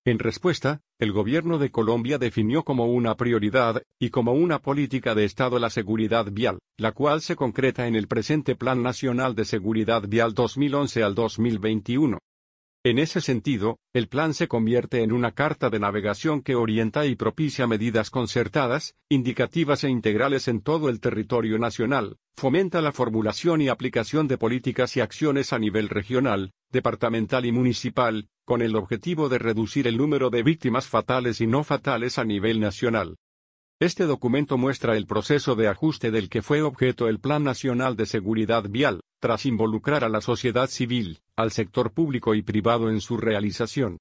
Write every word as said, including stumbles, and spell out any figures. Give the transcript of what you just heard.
En respuesta, el gobierno de Colombia definió como una prioridad, y como una política de Estado la seguridad vial, la cual se concreta en el presente Plan Nacional de Seguridad Vial dos mil once al dos mil veintiuno. En ese sentido, el plan se convierte en una carta de navegación que orienta y propicia medidas concertadas, indicativas e integrales en todo el territorio nacional, fomenta la formulación y aplicación de políticas y acciones a nivel regional, departamental y municipal, con el objetivo de reducir el número de víctimas fatales y no fatales a nivel nacional. Este documento muestra el proceso de ajuste del que fue objeto el Plan Nacional de Seguridad Vial, tras involucrar a la sociedad civil, al sector público y privado en su realización.